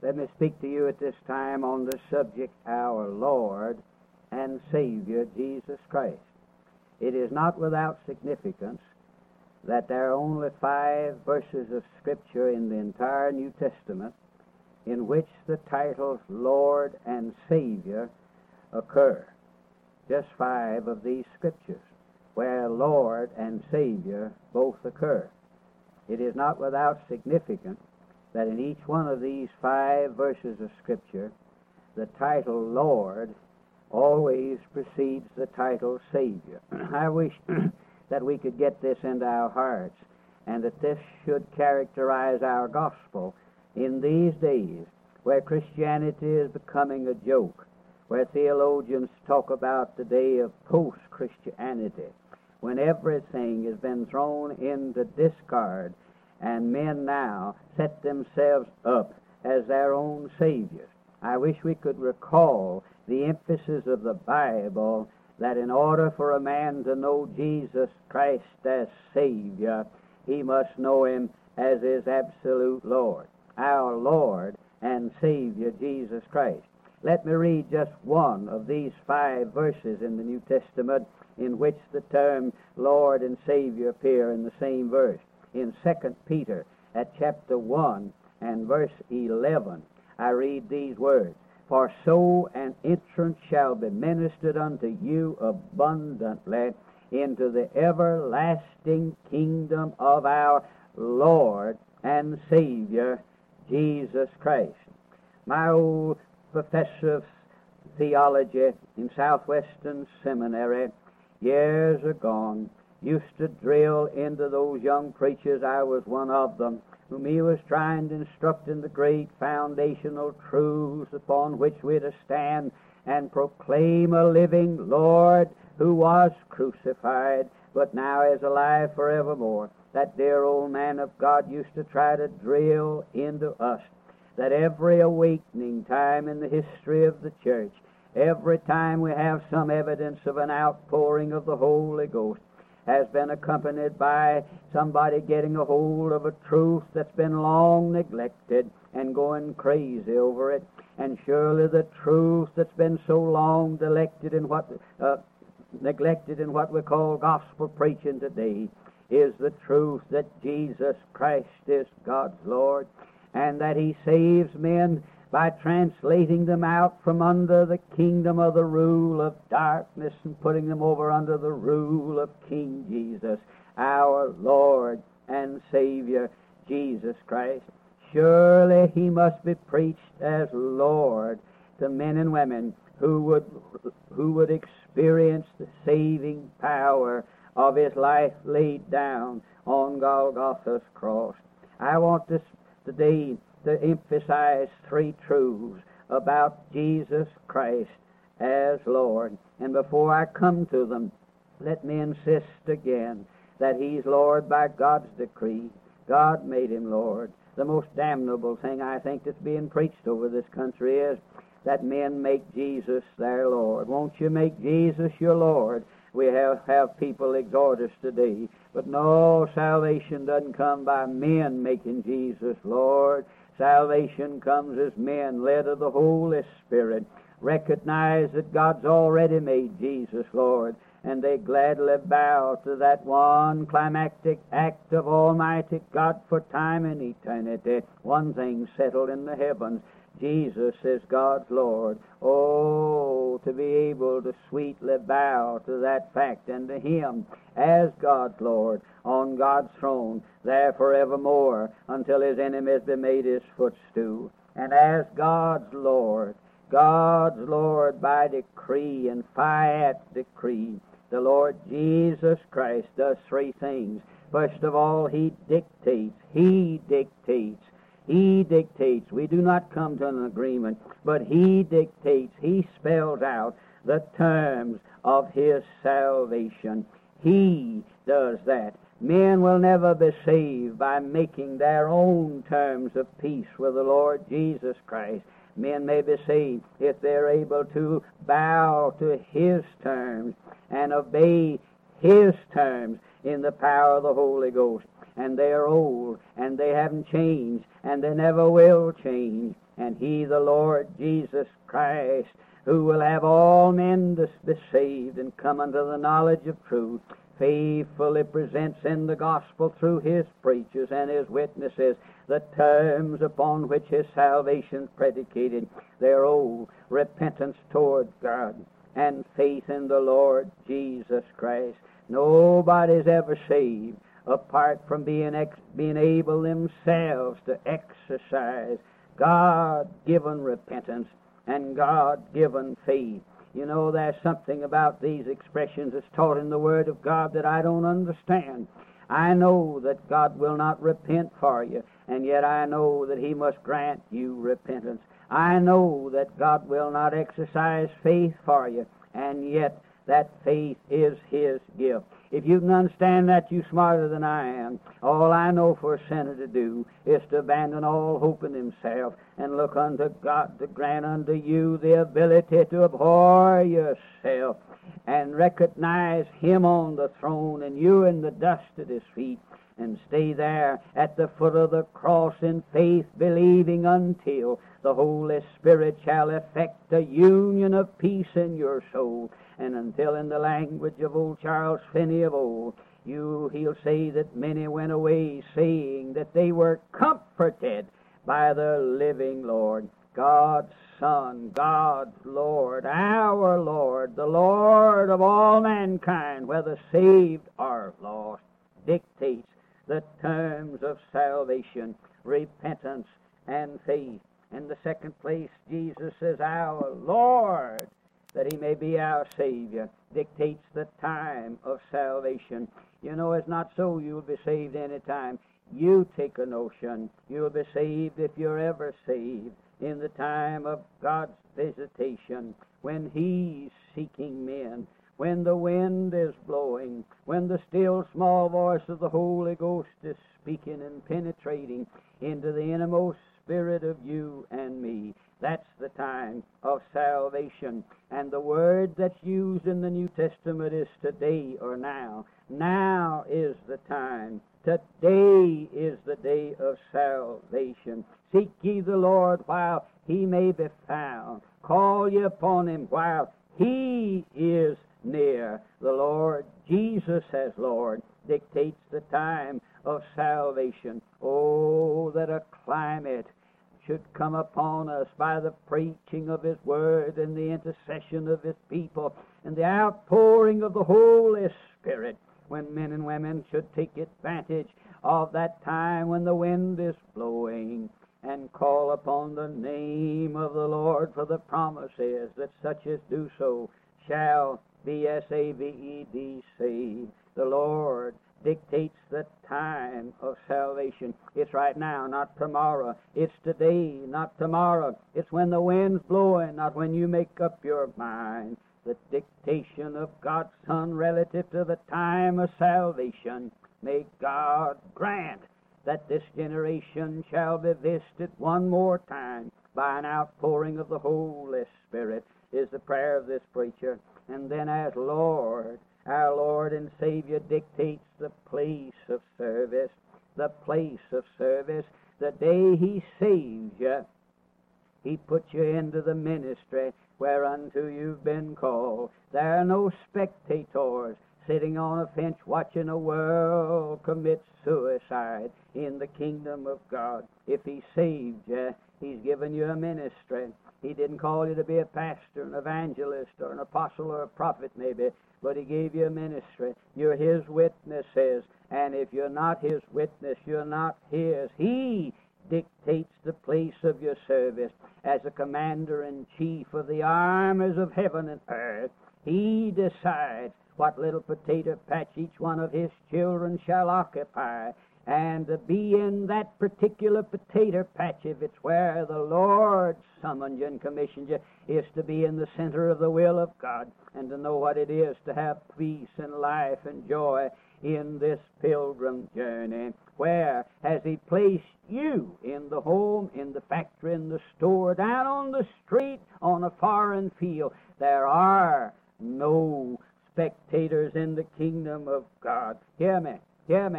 Let me speak to you at this time on the subject, our Lord and Savior, Jesus Christ. It is not without significance that there are only 5 verses of Scripture in the entire New Testament in which the titles Lord and Savior occur. Just 5 of these Scriptures where Lord and Savior both occur. It is not without significance that in each one of these 5 verses of Scripture, the title Lord always precedes the title Savior. I wish that we could get this into our hearts, and that this should characterize our gospel in these days where Christianity is becoming a joke, where theologians talk about the day of post-Christianity, when everything has been thrown into discard, and men now set themselves up as their own saviors. I wish we could recall the emphasis of the Bible that in order for a man to know Jesus Christ as Savior, he must know Him as his absolute Lord, our Lord and Savior, Jesus Christ. Let me read just one of these 5 verses in the New Testament in which the term Lord and Savior appear in the same verse. In 2 Peter at chapter 1 and verse 11, I read these words, "For so an entrance shall be ministered unto you abundantly into the everlasting kingdom of our Lord and Savior, Jesus Christ." My old professor of theology in Southwestern Seminary, years agone, used to drill into those young preachers, I was one of them, whom he was trying to instruct in the great foundational truths upon which we're to stand and proclaim a living Lord who was crucified, but now is alive forevermore. That dear old man of God used to try to drill into us that every awakening time in the history of the church, every time we have some evidence of an outpouring of the Holy Ghost, has been accompanied by somebody getting a hold of a truth that's been long neglected and going crazy over it. And surely the truth that's been so long neglected in what we call gospel preaching today is the truth that Jesus Christ is God's Lord, and that He saves men by translating them out from under the kingdom of the rule of darkness and putting them over under the rule of King Jesus, our Lord and Savior, Jesus Christ. Surely He must be preached as Lord to men and women who would experience the saving power of His life laid down on Golgotha's cross. I want this today to emphasize 3 truths about Jesus Christ as Lord. And before I come to them, let me insist again that He's Lord by God's decree. God made Him Lord. The most damnable thing I think that's being preached over this country is that men make Jesus their Lord. Won't you make Jesus your Lord? We have people exhort us today. But no, salvation doesn't come by men making Jesus Lord. Salvation comes as men led of the Holy Spirit recognize that God's already made Jesus Lord, and they gladly bow to that one climactic act of Almighty God for time and eternity. One thing settled in the heavens: Jesus is God's Lord. Oh, to be able to sweetly bow to that fact and to Him as God's Lord on God's throne there forevermore until His enemies be made His footstool. And as God's Lord by decree and fiat decree, the Lord Jesus Christ does 3 things. First of all, He dictates. He dictates. We do not come to an agreement, but He dictates. He spells out the terms of His salvation. He does that. Men will never be saved by making their own terms of peace with the Lord Jesus Christ. Men may be saved if they're able to bow to His terms and obey His terms in the power of the Holy Ghost. And they are old, and they haven't changed, and they never will change. and He, the Lord Jesus Christ, who will have all men to be saved and come unto the knowledge of truth, faithfully presents in the gospel through His preachers and His witnesses the terms upon which His salvation is predicated. Their old repentance toward God and faith in the Lord Jesus Christ. Nobody's ever saved apart from being able themselves to exercise God-given repentance and God-given faith. You know, there's something about these expressions that's taught in the Word of God that I don't understand. I know that God will not repent for you, and yet I know that He must grant you repentance. I know that God will not exercise faith for you, and yet that faith is His gift. If you can understand that, you're smarter than I am. All I know for a sinner to do is to abandon all hope in himself and look unto God to grant unto you the ability to abhor yourself and recognize Him on the throne and you in the dust at His feet, and stay there at the foot of the cross in faith, believing until the Holy Spirit shall effect a union of peace in your soul, and until, in the language of old Charles Finney of old, he'll say that many went away saying that they were comforted by the living Lord, God's Son, God's Lord, our Lord, the Lord of all mankind, whether saved or lost, dictates the terms of salvation, repentance, and faith. In the second place, Jesus says, our Lord, that He may be our Savior, dictates the time of salvation. You know, it's not so you'll be saved any time. You take a notion. You'll be saved if you're ever saved in the time of God's visitation, when He's seeking men, when the wind is blowing, when the still small voice of the Holy Ghost is speaking and penetrating into the innermost spirit of you and me. That's the time of salvation. And the word that's used in the New Testament is today or now. Now is the time. Today is the day of salvation. Seek ye the Lord while He may be found. Call ye upon Him while He is near. The Lord Jesus as Lord dictates the time of salvation. Oh, that a climate should come upon us by the preaching of His Word and the intercession of His people and the outpouring of the Holy Spirit, when men and women should take advantage of that time when the wind is blowing and call upon the name of the Lord, for the promise is that such as do so shall be saved. The Lord dictates the time of salvation. It's right now, not tomorrow. It's today, not tomorrow. It's when the wind's blowing, not when you make up your mind. The dictation of God's Son relative to the time of salvation. May God grant that this generation shall be visited one more time by an outpouring of the Holy Spirit, is the prayer of this preacher. And then, as Lord, our Lord and Savior dictates the place of service. The place of service. The day He saves you, He puts you into the ministry whereunto you've been called. There are no spectators sitting on a bench watching a world commit suicide in the kingdom of God. If He saved you, He's given you a ministry. He didn't call you to be a pastor, an evangelist, or an apostle, or a prophet maybe, but He gave you a ministry. You're His witnesses, and if you're not His witness, you're not His. He dictates the place of your service. As a commander-in-chief of the armies of heaven and earth, He decides what little potato patch each one of His children shall occupy, and to be in that particular potato patch, if it's where the Lord summoned you and commissioned you, is to be in the center of the will of God, and to know what it is to have peace and life and joy in this pilgrim journey. Where has He placed you? In the home, in the factory, in the store, down on the street, on a foreign field. There are no spectators in the kingdom of God. Hear me, hear me.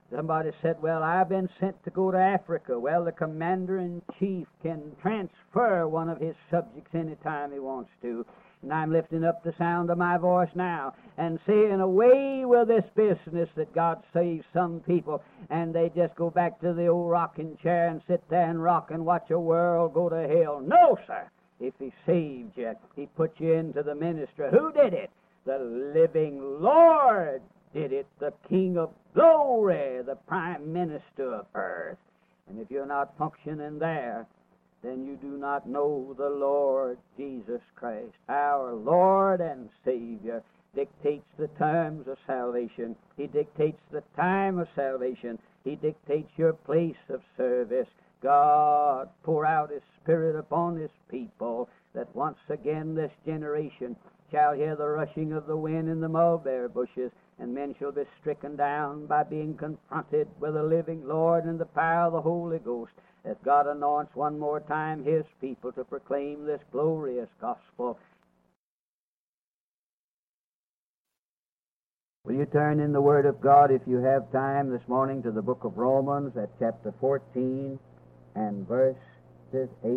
Somebody said, well, I've been sent to go to Africa. Well, the commander-in-chief can transfer one of his subjects any time he wants to. And I'm lifting up the sound of my voice now and saying, away with this business that God saves some people and they just go back to the old rocking chair and sit there and rock and watch a world go to hell. No, sir. If He saved you, He put you into the ministry. Who did it? The living Lord did it, the King of glory, the Prime Minister of earth. And if you're not functioning there, then you do not know the Lord Jesus Christ. Our Lord and Savior dictates the terms of salvation. He dictates the time of salvation. He dictates your place of service. God pour out His Spirit upon His people, that once again this generation shall hear the rushing of the wind in the mulberry bushes, and men shall be stricken down by being confronted with the living Lord and the power of the Holy Ghost, as God anoints one more time His people to proclaim this glorious gospel. Will you turn in the Word of God, if you have time this morning, to the book of Romans at chapter 14 and verses 8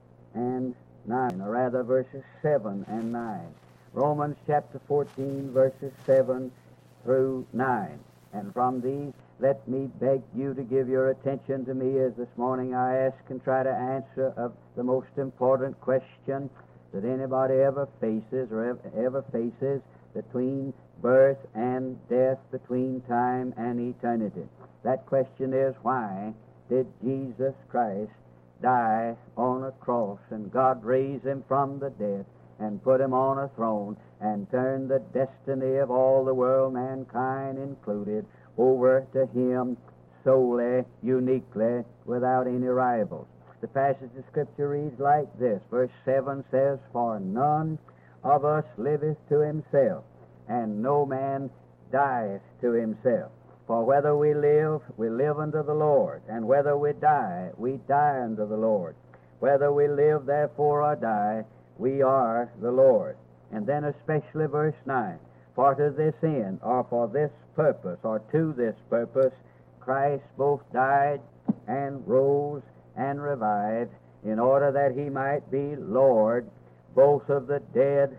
and 9, or rather verses 7 and 9. Romans chapter 14, verses 7 through 9. And from these, let me beg you to give your attention to me as this morning I ask and try to answer of the most important question that anybody ever faces or ever faces, between birth and death, between time and eternity. That question is, why did Jesus Christ die on a cross and God raise Him from the dead and put Him on a throne and turn the destiny of all the world, mankind included, over to Him solely, uniquely, without any rivals? The passage of Scripture reads like this. Verse 7 says, for none of us liveth to himself, and no man dieth to himself. For whether we live unto the Lord, and whether we die unto the Lord. Whether we live, therefore, or die, we are the Lord. And then especially verse 9, for to this end, or for this purpose, or to this purpose, Christ both died and rose and revived, in order that He might be Lord both of the dead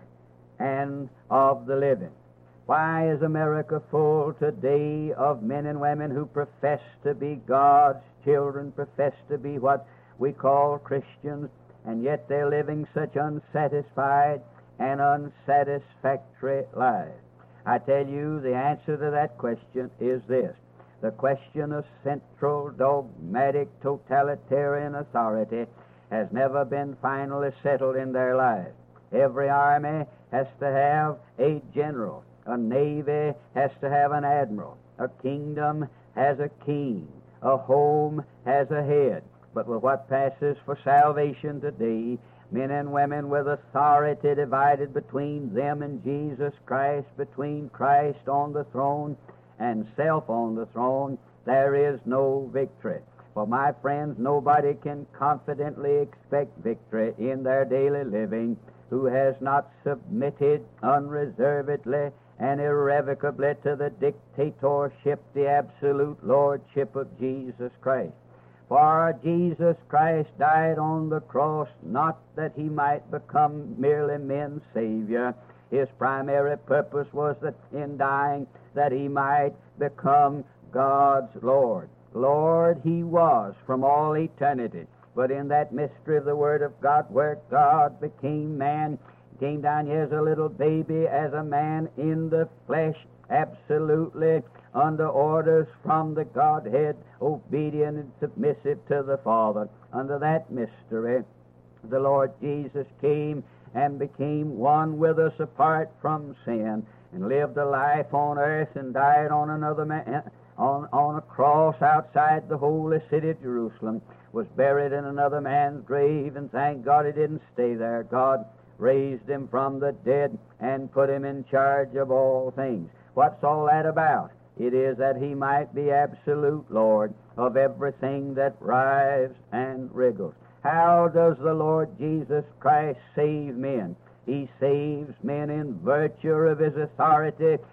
and of the living. Why is America full today of men and women who profess to be God's children, profess to be what we call Christians, and yet they're living such unsatisfied and unsatisfactory lives? I tell you, the answer to that question is this. The question of central, dogmatic, totalitarian authority has never been finally settled in their lives. Every army has to have a general. A navy has to have an admiral. A kingdom has a king. A home has a head. But with what passes for salvation today, men and women with authority divided between them and Jesus Christ, between Christ on the throne and self on the throne, there is no victory. For my friends, nobody can confidently expect victory in their daily living who has not submitted unreservedly and irrevocably to the dictatorship, the absolute lordship of Jesus Christ. For Jesus Christ died on the cross not that He might become merely men's Savior. His primary purpose was that in dying that He might become God's Lord. Lord He was from all eternity. But in that mystery of the Word of God, where God became man, came down here as a little baby, as a man in the flesh, absolutely under orders from the Godhead, obedient and submissive to the Father. Under that mystery, the Lord Jesus came and became one with us apart from sin, and lived a life on earth and died on another man, on a cross outside the holy city of Jerusalem, was buried in another man's grave, and thank God He didn't stay there. God raised Him from the dead and put Him in charge of all things. What's all that about? It is that He might be absolute Lord of everything that writhes and wriggles. How does the Lord Jesus Christ save men? He saves men in virtue of His authority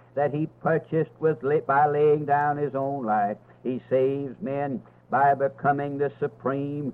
that He purchased by laying down His own life. He saves men by becoming the supreme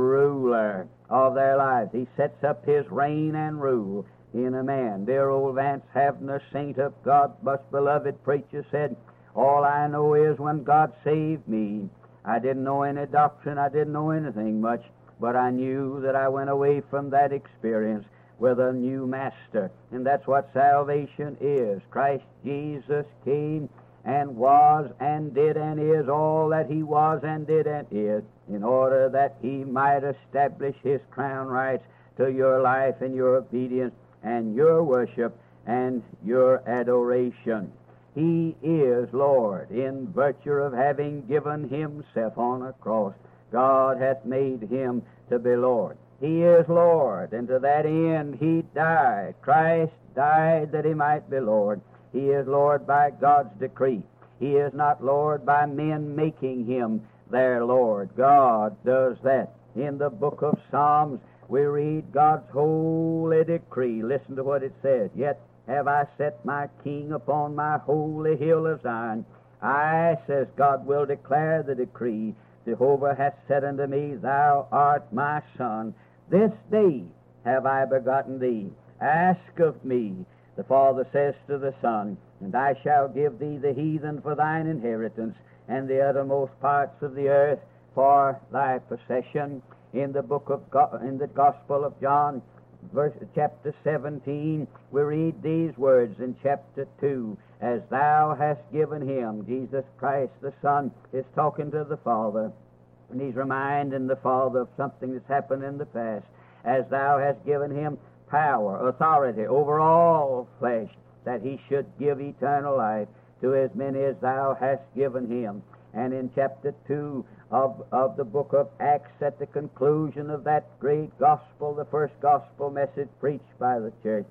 ruler of their lives. He sets up His reign and rule in a man. Dear old Vance Havner, a saint of God, most beloved preacher, said, "All I know is when God saved me, I didn't know any doctrine, I didn't know anything much, but I knew that I went away from that experience with a new master." And that's what salvation is. Christ Jesus came and was and did and is all that He was and did and is, in order that He might establish His crown rights to your life and your obedience and your worship and your adoration. He is Lord in virtue of having given Himself on a cross. God hath made Him to be Lord. He is Lord, and to that end He died. Christ died that He might be Lord. He is Lord by God's decree. He is not Lord by men making Him their Lord. God does that. In the book of Psalms, we read God's holy decree. Listen to what it says. "Yet have I set my King upon my holy hill of Zion. I," says God, "will declare the decree. Jehovah hath said unto me, Thou art my Son. This day have I begotten thee. Ask of me." The Father says to the Son, "And I shall give thee the heathen for thine inheritance, and the uttermost parts of the earth for thy possession." In the book of in the Gospel of John, chapter 17, we read these words in chapter 2. "As thou hast given him," Jesus Christ the Son is talking to the Father, and He's reminding the Father of something that's happened in the past. "As thou hast given him power," authority over all flesh, "that he should give eternal life to as many as thou hast given him." And in chapter 2 of the book of Acts, at the conclusion of that great gospel, the first gospel message preached by the church,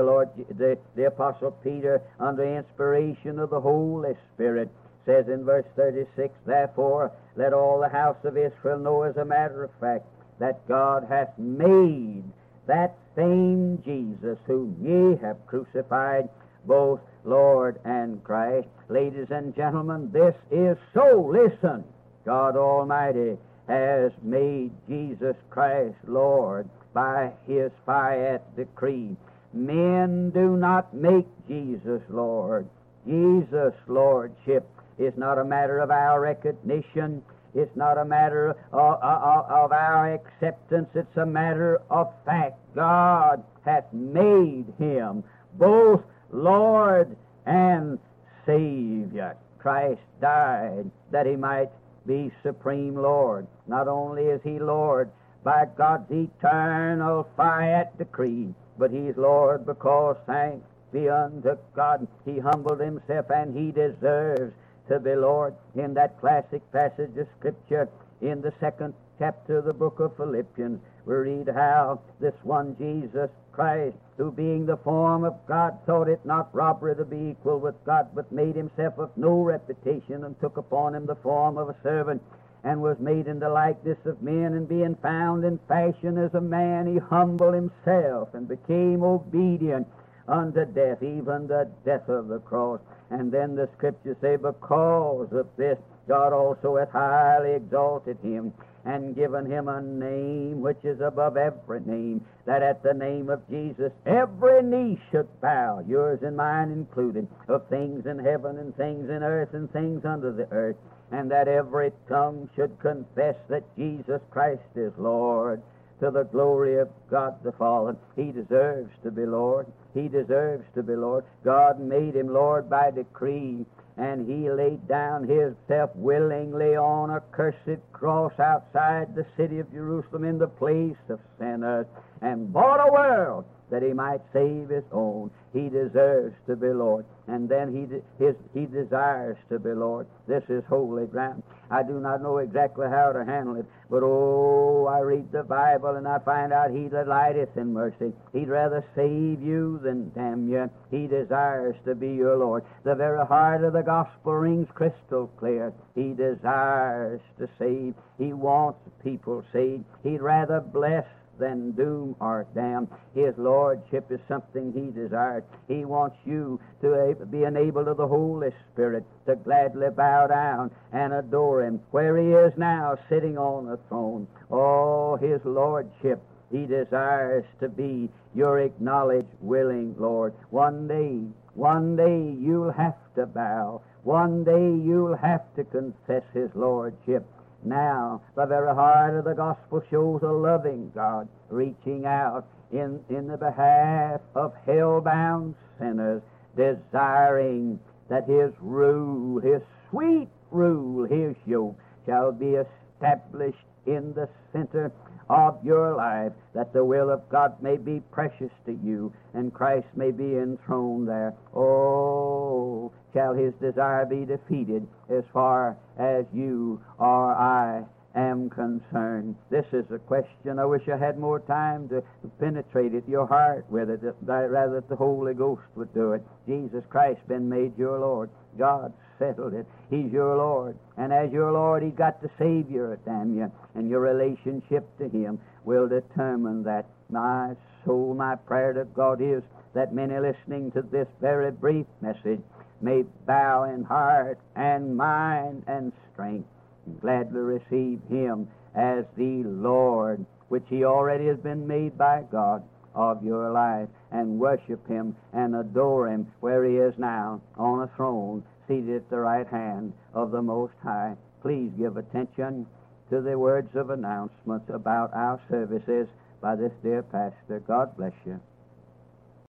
the Apostle Peter, under inspiration of the Holy Spirit, says in verse 36, "Therefore let all the house of Israel know as a matter of fact that God hath made that same Jesus whom ye have crucified both Lord and Christ." Ladies and gentlemen, this is so. Listen. God Almighty has made Jesus Christ Lord by His fiat decree. Men do not make Jesus Lord. Jesus' Lordship is not a matter of our recognition. It's not a matter of our acceptance. It's a matter of fact. God hath made Him both Lord and Savior. Christ died that He might be supreme Lord. Not only is He Lord by God's eternal fiat decree, but He's Lord because, thanks be unto God, He humbled Himself, and He deserves to be Lord. In that classic passage of Scripture, in the 2nd chapter of the book of Philippians, we read how this one Jesus Christ, who being the form of God, thought it not robbery to be equal with God, but made Himself of no reputation, and took upon Him the form of a servant, and was made in the likeness of men, and being found in fashion as a man, He humbled Himself, and became obedient unto death, even the death of the cross. And then the Scriptures say, because of this, God also hath highly exalted Him, and given Him a name which is above every name, that at the name of Jesus every knee should bow, yours and mine included, of things in heaven and things in earth and things under the earth, and that every tongue should confess that Jesus Christ is Lord, to the glory of God the Father. He deserves to be Lord. He deserves to be Lord. God made Him Lord by decree, and He laid down Himself willingly on a cursed cross outside the city of Jerusalem in the place of sinners, and bought a world that He might save His own. He deserves to be Lord, and then He desires to be Lord. This is holy ground. I do not know exactly how to handle it, but I read the Bible and I find out He delighteth in mercy. He'd rather save you than damn you. He desires to be your Lord. The very heart of the gospel rings crystal clear. He desires to save. He wants people saved. He'd rather bless than doom or damn. His lordship is something he desires. He wants you to be enabled of the Holy Spirit to gladly bow down and adore him where he is now, sitting on the throne. Oh, his lordship, he desires to be your acknowledged, willing Lord. One day you'll have to bow. One day you'll have to confess his lordship. Now, the very heart of the gospel shows a loving God reaching out in the behalf of hell-bound sinners, desiring that his rule, his sweet rule, his yoke, shall be established in the center of your life, that the will of God may be precious to you and Christ may be enthroned there. Oh, shall his desire be defeated as far as you or I am concerned? This is a question. I wish I had more time to penetrate it, your heart with it, rather that the Holy Ghost would do it. Jesus Christ been made your Lord. God settled it. He's your Lord. And as your Lord, he's got to save you, damn you. And your relationship to him will determine that. My soul, my prayer to God is that many listening to this very brief message may bow in heart and mind and strength and gladly receive him as the Lord, which he already has been made by God, of your life, and worship him and adore him where he is now on a throne, seated at the right hand of the Most High. Please give attention to the words of announcements about our services by this dear pastor. God bless you.